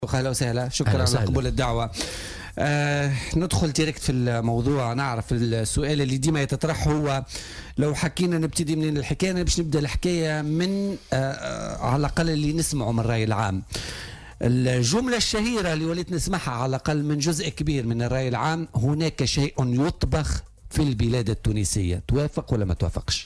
اهلا وسهلا، شكرا على قبول الدعوه. ندخل ديريكت في الموضوع. نعرف السؤال اللي ديما يتطرح هو لو حكينا نبتدي من الحكايه. أنا باش نبدا الحكايه من على الاقل اللي نسمعه من الراي العام. الجمله الشهيره اللي وليت نسمعها على الاقل من جزء كبير من الراي العام: هناك شيء يطبخ في البلاد التونسيه. توافق ولا ما توافقش؟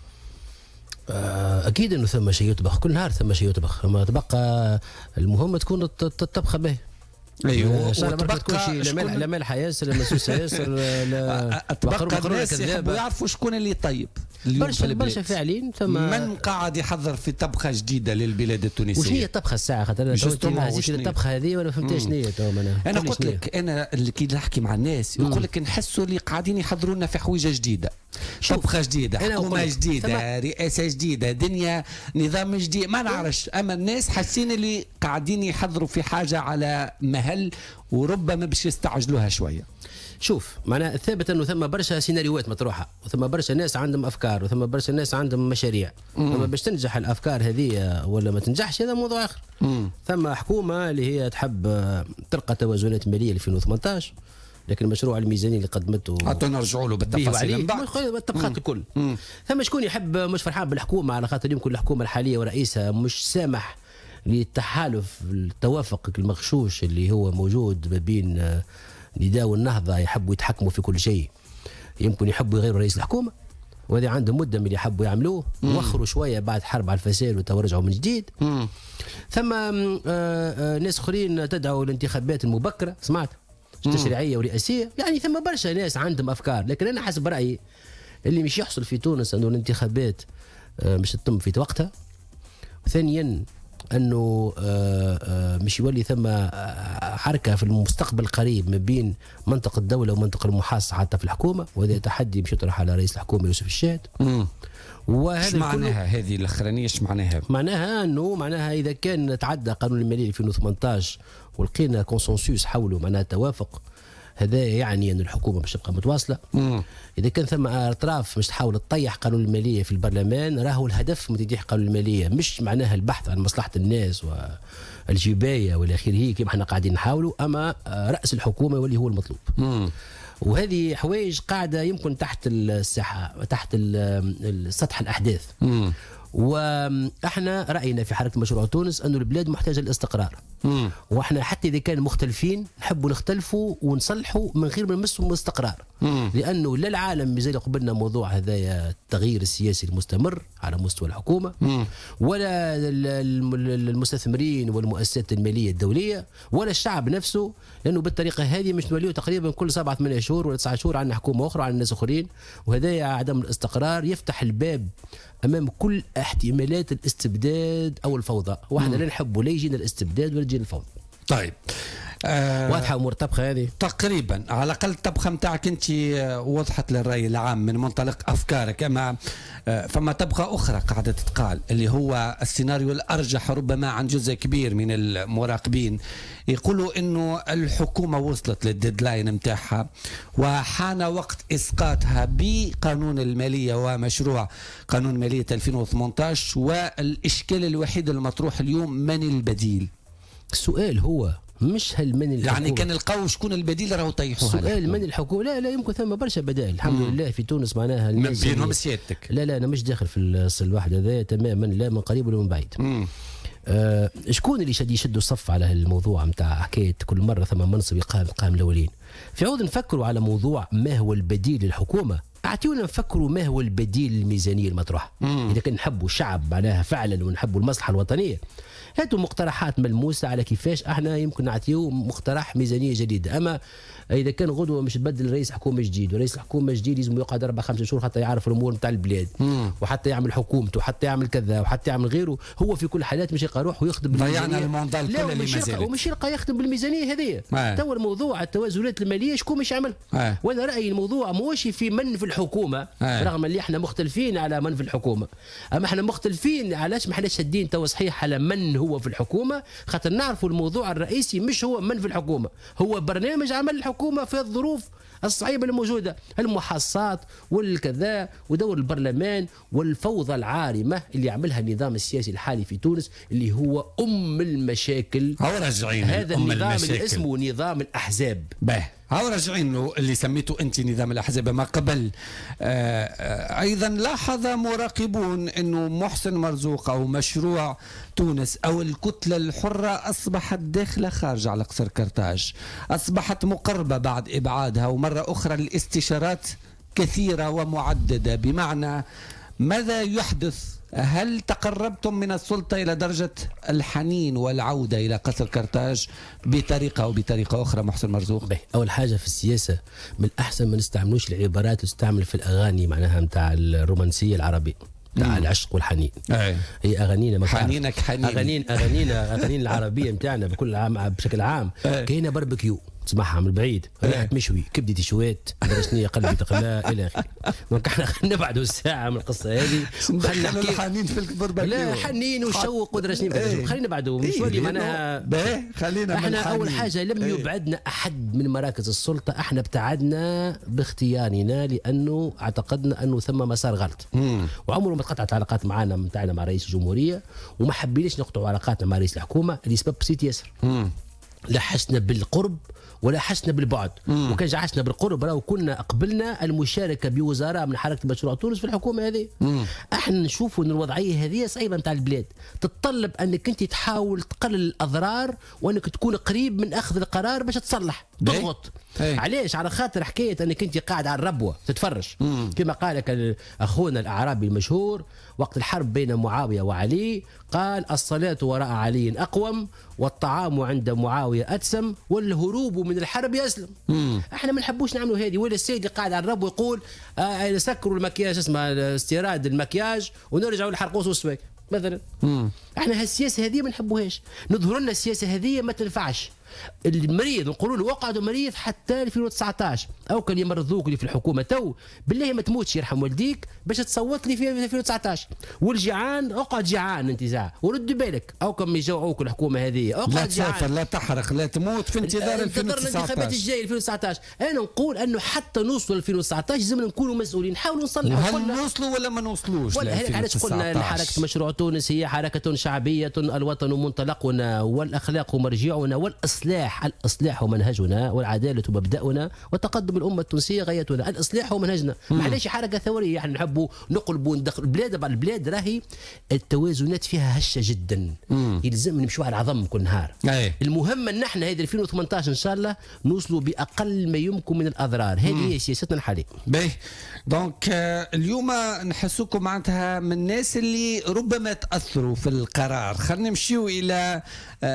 اكيد انه ثم شيء يطبخ، كل نهار ثم شيء يطبخ، ما تبقى المهم تكون الطبخه به. ايوه، وتبقى لا ملح ياسر لا مسوسه ياسر لا تبقى الناس يحبوا يعرفوا شكون اللي طيب. برشا فاعلين ثم من قاعد يحضر في طبخه جديده للبلاد التونسيه. وش هي الطبخه الساعه؟ خاطر الطبخه هذه ولا فهمتهاش نيه. انا قلت لك، انا اللي كي نحكي مع الناس يقول لك نحسوا اللي قاعدين يحضروا لنا في حويجه جديده، طبخه جديده، حكومه جديده، رئاسه جديده، دنيا نظام جديد، ما نعرفش. اما الناس حاسين اللي قاعدين يحضروا في حاجه على مهل وربما باش يستعجلوها شويه. شوف، معناها الثابت انه ثم برشا سيناريوهات مطروحه، وثم برشا ناس عندهم افكار، وثم برشا ناس عندهم مشاريع. اما باش تنجح الافكار هذه ولا ما تنجحش هذا موضوع اخر. ثم حكومه اللي هي تحب تلقى توازنات ماليه 2018، لكن المشروع الميزاني اللي قدمته حتى نرجعوا له بالتفاصيل من بعد الطبخات الكل. ثم شكون يحب مش فرحان بالحكومه على خاطر يمكن الحكومه الحاليه ورئيسها مش سامح للتحالف التوافق المغشوش اللي هو موجود ما بين نداء والنهضه، يحبوا يتحكموا في كل شيء. يمكن يحبوا يغيروا رئيس الحكومه، وهذا عندهم مده من اللي يحبوا يعملوه، وخروا شويه بعد حرب على الفساد وتورجعوا من جديد. ثم ناس اخرين تدعوا الانتخابات المبكره، سمعت تشريعيه ورئاسيه. يعني ثم برشا ناس عندهم افكار، لكن انا حسب رايي اللي مش يحصل في تونس انه الانتخابات مش تتم في وقتها. ثانيا انه مش يولي ثم حركه في المستقبل القريب ما بين منطقه الدوله ومنطقه المحاصصه حتى في الحكومه، وهذا تحدي مش يطرح على رئيس الحكومه يوسف الشاد. وهذا معناها هذه الاخرانيه ايش معناها؟ معناها اذا كان تعدى قانون الماليه 2018 ولقينا كونسنسوس حوله، معناها توافق، هذا يعني أن الحكومة مش تبقى متواصلة. إذا كان ثم أطراف مش تحاول تطيح قانون المالية في البرلمان، راهو الهدف من تطيح قانون المالية مش معناها البحث عن مصلحة الناس والجباية والى آخره كما احنا قاعدين نحاولوا، أما رأس الحكومة واللي هو المطلوب. وهذه حوايج قاعدة يمكن تحت الساحة، تحت سطح الأحداث. واحنا راينا في حركه مشروع تونس انه البلاد محتاجه للاستقرار. واحنا حتى اذا كان مختلفين نحبوا نختلفوا ونصلحوا من غير ما نمسوا الاستقرار. لانه لا العالم مازال قبلنا موضوع هذايا التغيير السياسي المستمر على مستوى الحكومه، ولا المستثمرين والمؤسسات الماليه الدوليه، ولا الشعب نفسه. لانه بالطريقه هذه مش نوليو تقريبا كل 7-8 شهور ولا 9 شهور عندنا حكومه اخرى وعندنا ناس اخرين، وهذايا عدم الاستقرار يفتح الباب امام كل احتمالات الاستبداد او الفوضى. واحنا لا نحبوا لا يجينا الاستبداد ولا يجينا الفوضى. طيب، واضحه امور الطبخه هذه تقريبا. على الاقل الطبخه نتاعك انت وضحت للراي العام من منطلق افكارك. اما فما طبخه اخرى قاعده تتقال اللي هو السيناريو الارجح ربما عن جزء كبير من المراقبين، يقولوا انه الحكومه وصلت للديدلاين نتاعها وحان وقت اسقاطها بقانون الماليه ومشروع قانون ماليه 2018، والاشكال الوحيد المطروح اليوم: من البديل؟ السؤال هو مش هل من الحكومة، يعني كان لقاو شكون البديل راهو طيحوها. السؤال من الحكومة؟ لا يمكن ثم برشا بدائل الحمد لله في تونس. معناها من بينهم سيادتك؟ لا انا مش داخل في الواحد هذا تماما، لا من قريب ولا من بعيد. شكون اللي يشدوا الصف على الموضوع نتاع حكايه كل مره ثم منصب يقام الاولين؟ في عوض نفكروا على موضوع ما هو البديل للحكومه، اعطيونا نفكروا ما هو البديل للميزانيه المطروحه. اذا كان نحبوا الشعب معناها فعلا ونحبوا المصلحه الوطنيه، هاتوا مقترحات ملموسه على كيفاش احنا يمكن نعطيو مقترح ميزانيه جديده. اما اذا كان غدوه مش تبدل رئيس حكومه جديد، ورئيس الحكومه الجديد لازم يقعد 4-5 شهور حتى يعرف الامور نتاع البلاد، وحتى يعمل حكومته وحتى يعمل كذا وحتى يعمل غيره. هو في كل الحالات مش يروح ويخدم بالميزانيه. ضيعنا الموندال كل اللي ما زالت، ومش يلقى يخدم بالميزانيه هذه. تو الموضوع التوازنات الماليه شكون مش يعمل؟ وانا رايي الموضوع موش في من في الحكومه الحكومه رغم اللي احنا مختلفين على من في الحكومه، اما احنا مختلفين علاش ما احناش شادين تو صحيح على من هو في الحكومه، خاطر نعرفوا الموضوع الرئيسي مش هو من في الحكومه، هو برنامج عمل الحكومه في الظروف الصعيبه الموجوده، المحاصات والكذا ودور البرلمان والفوضى العارمه اللي يعملها النظام السياسي الحالي في تونس اللي هو المشاكل. هو راجعين هذا النظام اللي اسمه نظام الاحزاب. هاو راجعين له اللي سميته انت نظام الاحزاب ما قبل. ايضا لاحظ مراقبون انه محسن مرزوق او مشروع تونس او الكتله الحره اصبحت داخله خارجه على قصر كرتاج، اصبحت مقربه بعد ابعادها، ومره اخرى الاستشارات كثيره ومعدده. بمعنى ماذا يحدث؟ هل تقربتم من السلطة إلى درجة الحنين والعودة إلى قصر كرتاج بطريقة أو بطريقة أخرى محسن مرزوق؟ أول حاجة في السياسة من الأحسن ما نستعملوش العبارات اللي تستعمل في الأغاني معناها متاع الرومانسية العربية تاع العشق والحنين. هي أغانينا حنينك حنين أغانينا العربية متاعنا بكل عام بشكل عام كاينة باربيكيو تسمعها من بعيد، ريحة مشوي، كبدي تشويت، درسني قلبي تقلا إلى آخره. دونك احنا خلينا نبعدوا الساعة من القصة هذه. خلينا نحكي الحنين في الباربيكيو. لا حنين وشوق ودرسني خلينا نبعدوا مش ولي معناها. خلينا احنا أول حاجة لم يبعدنا أحد من مراكز السلطة، احنا ابتعدنا باختيارنا لأنه اعتقدنا أنه ثم مسار غلط. وعمره ما تقطعت علاقات معنا متاعنا مع رئيس الجمهورية، وما حبيناش نقطعوا علاقاتنا مع رئيس الحكومة لسبب بسيط ياسر. لا حسنا بالقرب ولا حسنا بالبعد، وكان جعشنا بالقرب راهو كنا قبلنا المشاركه بوزراء من حركه مشروع تونس في الحكومه هذه. احنا نشوفوا ان الوضعيه هذه صعيبه نتاع البلاد، تتطلب انك انت تحاول تقلل الاضرار وانك تكون قريب من اخذ القرار باش تصلح تضغط. علاش؟ على خاطر حكايه انك انت قاعد على الربوه تتفرج. كما قال لك اخونا الاعرابي المشهور وقت الحرب بين معاويه وعلي، قال الصلاه وراء علي اقوم والطعام عند معاويه اتسم والهروب من الحرب يسلم. احنا ما نحبوش نعملوا هذه. ولا السيد قاعد على الرب ويقول سكروا المكياج، اسمه استيراد المكياج ونرجعوا للحرقوس والسواك مثلا. احنا هالسياسه هذه ما نحبوهاش، نظهر لنا السياسه هذه ما تنفعش. المريض نقولوا له اقعدوا مريض حتى 2019 او كان يمرضوك اللي في الحكومه تو بالله ما تموتش يرحم والديك باش تصوت لي في 2019. والجيعان اقعد جيعان انتزاع ورد بالك او كم يجوعوك الحكومه هذه اقعد لا تسافر لا تحرق لا تموت في انتظار 2019 الانتخابات الجايه 2019. انا نقول انه حتى نوصل 2019 لازم نكونوا مسؤولين، نحاولوا نصلحوا. هل نوصلوا ولا ما نوصلوش؟ علاش قلنا حركه مشروع تونس هي حركه شعبيه، الوطن منطلقنا والاخلاق مرجعنا الإصلاح هو منهجنا والعدالة مبدأنا وتقدم الأمة التونسية غايتنا. الإصلاح هو منهجنا. معليش حركة ثورية احنا نحبوا نقلبوا ندخل البلاد راهي التوازنات فيها هشة جدا. يلزم نمشوا على العظم كل نهار. المهم ان احنا هذه 2018 ان شاء الله نوصلوا باقل ما يمكن من الاضرار. هذه هي سياستنا الحاليه. دونك اليوم نحسوكم معناتها من الناس اللي ربما تاثروا في القرار. خلينا نمشيو الى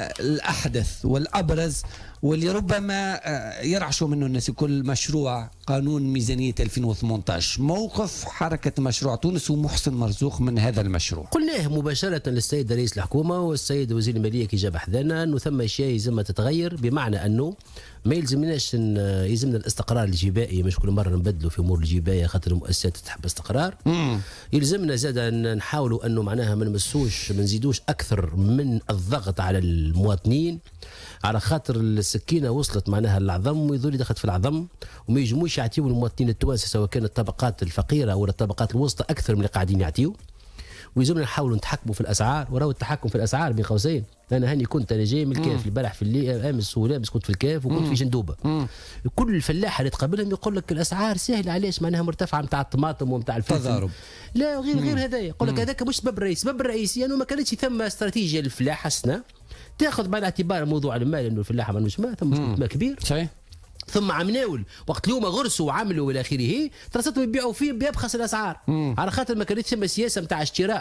الاحدث والابرز واللي ربما يرعشوا منه الناس كل مشروع قانون ميزانية 2018. موقف حركة مشروع تونس ومحسن مرزوق من هذا المشروع. قلناه مباشرة للسيد رئيس الحكومة والسيد وزير المالية كي جاب حذانا أنه ثم أشياء يلزم تتغير، بمعنى أنه ما يلزمناش يلزمنا الاستقرار الجبائي، مش كل مرة نبدلوا في أمور الجباية خاطر المؤسسات تحب استقرار. يلزمنا زاد أن نحاولوا أنه معناها ما نمسوش ما نزيدوش أكثر من الضغط على المواطنين، على خاطر السكينه وصلت معناها للعظم ويظل دخلت في العظم وما يجموش يعطيو المواطنين التوانسه سواء كانت الطبقات الفقيره او الطبقات الوسطى اكثر من اللي قاعدين يعطيو. ويلزمنا نحاولوا نتحكموا في الاسعار، وراو التحكم في الاسعار بين قوسين. انا جاي من الكاف البارح في الليل امس ولابس كنت في الكاف وكنت في جندوبه. كل الفلاحه اللي تقابلهم يقول لك الاسعار سهله، علاش معناها مرتفعه نتاع الطماطم ونتاع الفلفل. تضارب. لا غير هذايا يقول لك هذاك مش سبب الرئيس، السبب الرئيسي انه ما كانتش ثم استراتيجيه للفلاحه السنه تاخذ بعين الاعتبار موضوع المال، انه الفلاحه ما مش ماء ثم ماء كبير. صحيح. ثم عمناول وقت اليوم غرسوا وعملوا والى اخره ترصتهم يبيعوا فيه بيبخس الاسعار على خاطر ما كانتش ثم سياسه نتاع اشتراء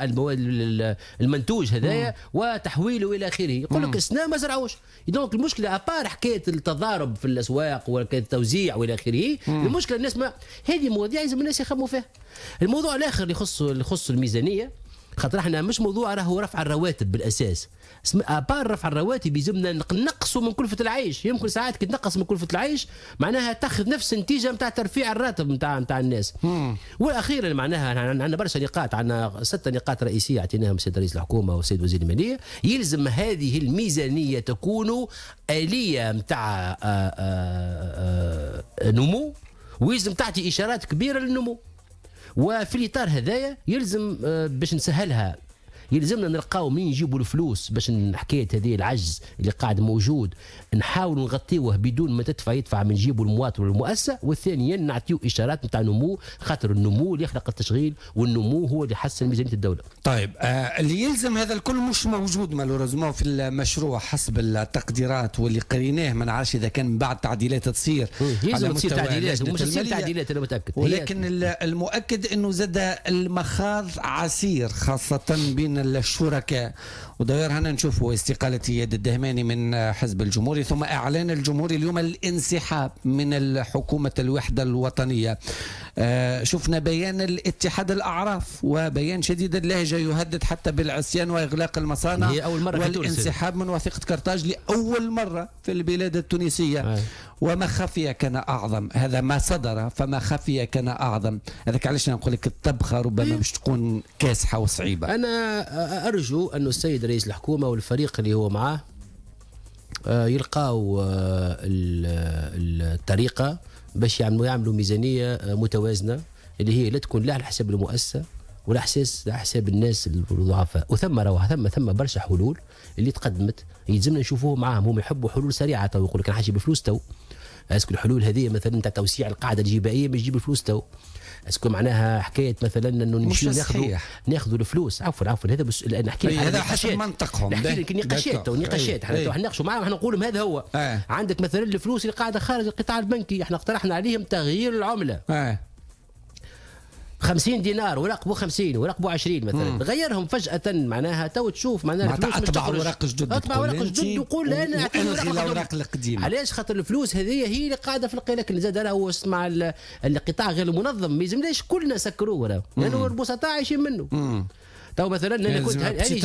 المنتوج هذايا وتحويله الى اخره. يقول لك السنه ما زرعوش. دونك المشكله ابار حكايه التضارب في الاسواق وكاين التوزيع والى اخره. المشكله الناس ما هذه مواضيع لازم الناس يخموا فيها. الموضوع الاخر اللي يخص الميزانيه خاطر احنا مش موضوع راهو رفع الرواتب بالاساس، ابار رفع الرواتب يلزمنا نقصوا من كلفه العيش. يمكن ساعات كي تنقص من كلفه العيش معناها تاخذ نفس النتيجه نتاع ترفيع الراتب نتاع الناس. واخيرا معناها عندنا برشا نقاط، عندنا 6 نقاط رئيسيه اعطيناهم السيد رئيس الحكومه والسيد وزير الماليه. يلزم هذه الميزانيه تكون اليه نتاع نمو، ويلزم تعطي اشارات كبيره للنمو. وفي الاطار هذايا يلزم باش نسهلها يلزمنا نلقاو منين نجيبوا الفلوس باش حكايه هذه العجز اللي قاعد موجود نحاولوا نغطيوه بدون ما يدفع من جيبوا المواطن والمؤسسه. وثانيا نعطيو اشارات نتاع نمو، خاطر النمو اللي يخلق التشغيل والنمو هو اللي يحسن ميزانيه الدوله. طيب اللي يلزم هذا الكل مش موجود مالوريزمون في المشروع حسب التقديرات واللي قريناه. ما نعرفش اذا كان من بعد تعديلات تصير يلزم تصير تعديلات ومش تصير تعديلات انا متاكد، ولكن المؤكد انه زاد المخاض عسير خاصه بين الشركاء. وداير هنا نشوفوا استقالة اياد الدهماني من حزب الجمهوري، ثم اعلان الجمهوري اليوم الانسحاب من الحكومة الوحدة الوطنية. شفنا بيان الاتحاد الاعراف وبيان شديد اللهجة يهدد حتى بالعصيان واغلاق المصانع والانسحاب من وثيقة كرتاج لاول مرة في البلاد التونسية. وما خفي كان اعظم، هذا ما صدر فما خفي كان اعظم. هذاك علاش نقول لك الطبخه ربما مش تكون كاسحه وصعيبه. انا ارجو انه السيد رئيس الحكومه والفريق اللي هو معاه يلقاو الطريقه باش يعملوا ميزانيه متوازنه اللي هي لا تكون لا على حساب المؤسسه ولا على حساب الناس الضعفاء. وثم روح ثم برشا حلول اللي تقدمت يلزمنا نشوفوه معاهم. هم يحبوا حلول سريعه، تو يقول لك انا حاجي بفلوس تو. اسكو الحلول هذه مثلا تاع توسيع القاعده الجبائيه باش تجيب الفلوس تو؟ اسكو معناها حكايه مثلا انه نمشيو ناخذوا الفلوس؟ عفوا هذا بس نحكي هذا حسب منطقهم. نحكي لك نقاشات احنا نقاشوا معاهم. احنا نقول لهم هذا هو عندك مثلا الفلوس اللي قاعده خارج القطاع البنكي، احنا اقترحنا عليهم تغيير العمله 50 دينار ورقبوا 50 ورقبوا 20 مثلا. غيرهم فجأة معناها تو تشوف معناها الفلوس مش اطبع ورق جدد، اطبع ورق جدد وقول انا اعطيني الأوراق القديمة. علاش؟ خاطر الفلوس هذه هي اللي قاعده في القلق اللي زاد راهو مع القطاع غير المنظم. ما يلزمناش كلنا سكروه لانه البسطاء عايشين منه. تو مثلا انا كنت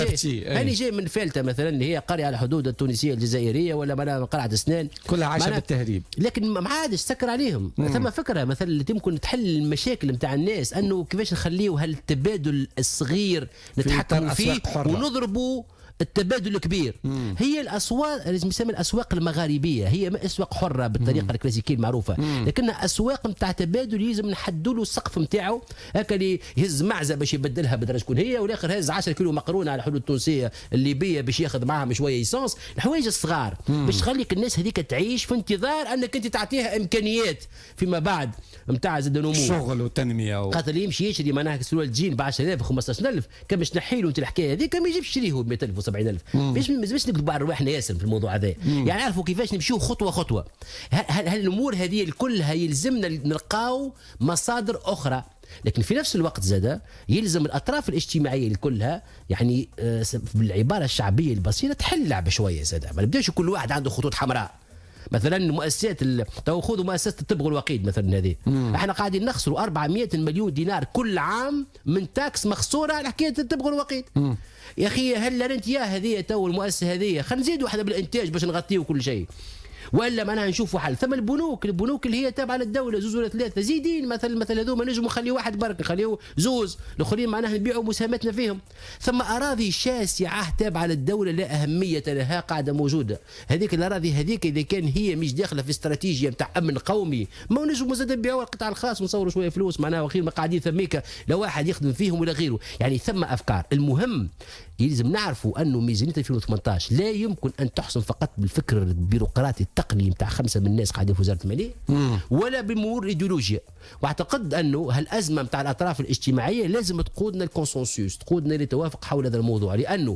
هاني جاي من فالته مثلا اللي هي قريه على حدود التونسيه الجزائريه ولا من قلعه اسنان كلها عايشه بالتهريب، لكن ما عادش سكر عليهم. ثم فكره مثلا اللي تمكن تحل المشاكل نتاع الناس انه كيفاش نخليو هالتبادل الصغير نتحكم فيه ونضربوا التبادل الكبير. هي الاسواق لازم يسمى الاسواق المغاربيه، هي ما اسواق حره بالطريقه الكلاسيكيه المعروفه، لكنها اسواق نتاع تبادل يلزم نحدوا له السقف نتاعو. هكا اللي يهز معزه باش يبدلها بدرجه شكون هي، والاخر هز 10 كيلو مقرونه على حدود التونسيه الليبيه باش ياخذ معاهم شويه ايسونس. الحوايج الصغار باش تخليك الناس هذيك تعيش في انتظار انك انت تعطيها امكانيات فيما بعد نتاع زاد نمو شغل وتنميه خاطر اللي يمشي يشري معناها سروال جين ب 10,000 و 15,000 كان باش نحي له انت الحكايه هذيك ما يجيبش يشريه ب 100,000 و 70,000. باش نكذبوا على رواحنا ياسر في الموضوع هذا. يعني نعرفوا كيفاش نمشيو خطوه خطوه. هالامور هذه كلها يلزمنا نلقاو مصادر اخرى، لكن في نفس الوقت زاد يلزم الاطراف الاجتماعيه كلها يعني بالعباره الشعبيه البسيطه تحل لعبه شويه زاد. ما نبداش كل واحد عنده خطوط حمراء. مثلا مؤسسات تو خذوا مؤسسه الطب والوقيد مثلا هذه احنا قاعدين نخسروا 400 مليون دينار كل عام من تاكس مخسوره على حكايه الطب والوقيد. يا اخي هل انت يا هذه تو المؤسسه هذه خلينا نزيدوا احنا بالانتاج باش نغطيوا كل شيء، ولا معناها نشوفوا حل. ثم البنوك اللي هي تابعه للدوله زوز ولا ثلاثه زيدين مثل هذوما نجموا نخليوا واحد برك نخليوا زوز الاخرين معناها نبيعوا مساهمتنا فيهم. ثم اراضي شاسعه تابعه للدوله لا اهميه لها قاعده موجوده. هذيك الاراضي هذيك اذا كان هي مش داخله في استراتيجيه نتاع امن قومي ما نجموا زاد نبيعوا القطاع الخاص ونصوروا شويه فلوس معناها واخير ما قاعدين ثميك لا واحد يخدم فيهم ولا غيره. يعني ثم افكار. المهم يلزم نعرفوا انه ميزانيه 2018 لا يمكن ان تحسن فقط بالفكر البيروقراطي التقني نتاع 5 من الناس قاعدين في وزاره الماليه ولا بمرور ايديولوجيا. واعتقد انه هالازمه نتاع الاطراف الاجتماعيه لازم تقودنا الكونسنسوس، تقودنا للتوافق حول هذا الموضوع، لانه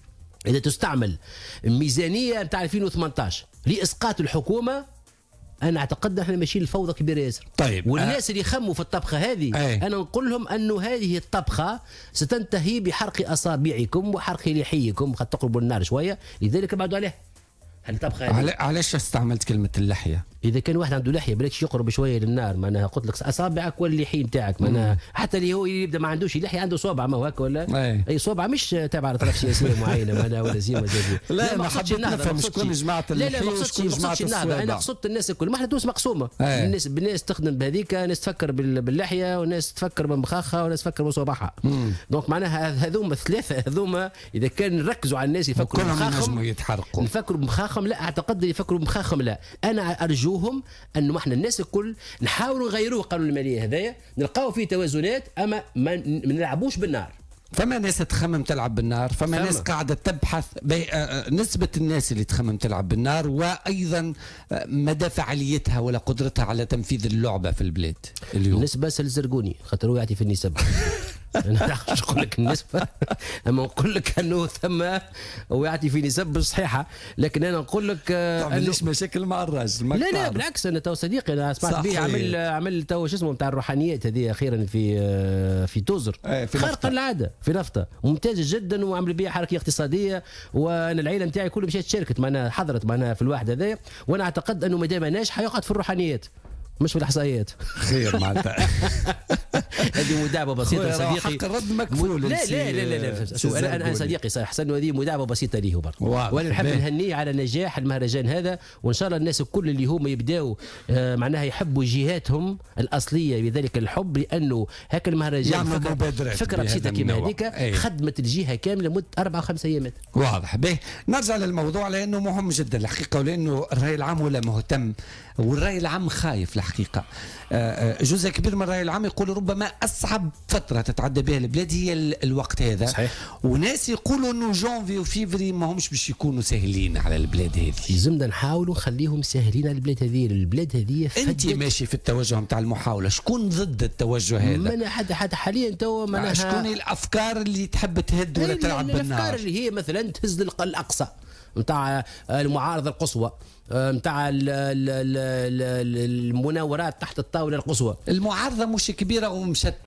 اذا تستعمل الميزانيه نتاع 2018 لاسقاط الحكومه انا اعتقد احنا ماشيين لفوضى كبيره ياسر. طيب والناس اللي يخموا في الطبخه هذه انا نقول لهم انه هذه الطبخه ستنتهي بحرق اصابعكم وحرق لحيكم قد تقربوا النار شويه، لذلك ابعدوا عليها. الطبخه هذه علاش استعملت كلمه اللحيه؟ اذا كان واحد عنده لحيه بلاش يقرب شويه للنار، معناها قلت لك اصابعك واللحيه نتاعك، معناها حتى اللي هو يبدا ما عندوش لحيه عنده صوبعه ما هكا ولا اي صوبعه مش تابعه لطرف سياسيه معينه معناها ولا زيما زي لا ما حبيت نفهم شكون جماعه اللحيه وشكون جماعه الصوابع. انا قصدت الناس الكل، ما احنا توس مقسومه، الناس تخدم بهذيك، ناس تفكر باللحيه وناس تفكر بمخاخها وناس تفكر بصوابعها. دونك معناها هذوما الثلاثه هذوما اذا كان نركزوا على الناس يفكروا بمخاخهم يتحرقوا، نفكروا بمخاخهم، لا اعتقد يفكروا بمخاخهم لا. انا ارجوهم انه احنا الناس الكل نحاولوا نغيروا قانون الماليه هذايا، نلقاو فيه توازنات، اما ما نلعبوش بالنار. فما ناس تخمم تلعب بالنار، فما ناس قاعدة تبحث نسبة الناس اللي تخمم تلعب بالنار، وأيضا مدى فعاليتها ولا قدرتها على تنفيذ اللعبة في البلاد اليوم. بالنسبة للزرقوني خاطر هو يعطي في النسب انا مش نقول لك النسبه، اما نقول لك انه ثم هو يعطي في نسب صحيحه، لكن انا نقول لك ليش مشاكل مع الراجل. لا بالعكس، انا تو صديقي انا سمعت به عمل تو شو اسمه نتاع الروحانيات هذه اخيرا في توزر خارقه العاده في نفطه ممتازه جدا، وعمل بها حركه اقتصاديه، وانا العائله نتاعي كلها مشات شاركت معنا حضرت معنا في الواحد هذا، وانا اعتقد انه ما دام ناجح يقعد في الروحانيات مش في الاحصائيات. خير معناتها هذه مداعبه بسيطه صديقي، حق الرد مكفول. لا انا صديقي صح حسن، هذه مداعبه بسيطه ليه برك، وانا نحب نهنيه على نجاح المهرجان هذا، وان شاء الله الناس الكل اللي هم يبداوا معناها يحبوا جهاتهم الاصليه بذلك الحب، لانه هكا المهرجان فكره بسيطه كما هذيك خدمت الجهه كامله مده 4 أو 5 ايامات. واضح. به نرجع للموضوع لانه مهم جدا الحقيقه، ولانه الراي العام ولا مهتم، والراي العام خايف الحقيقه. جزء كبير من الراي العام يقول ربما اصعب فتره تتعدى بها البلاد هي الوقت هذا. صحيح. وناس يقولوا انه جانفي وفيفري ما همش باش يكونوا سهلين على البلاد هذه. لازمنا نحاولوا نخليهم سهلين على البلاد هذه. انت ماشي في التوجه نتاع المحاوله، شكون ضد التوجه هذا؟ ما انا حتى حاليا تو معناها شكون الافكار اللي تحب تهد ولا تلعب بالنار؟ الافكار اللي هي مثلا تهز الاقصى نتاع المعارضه القصوى، نتاع المناورات تحت الطاوله القصوى. المعارضه مش كبيره ومشت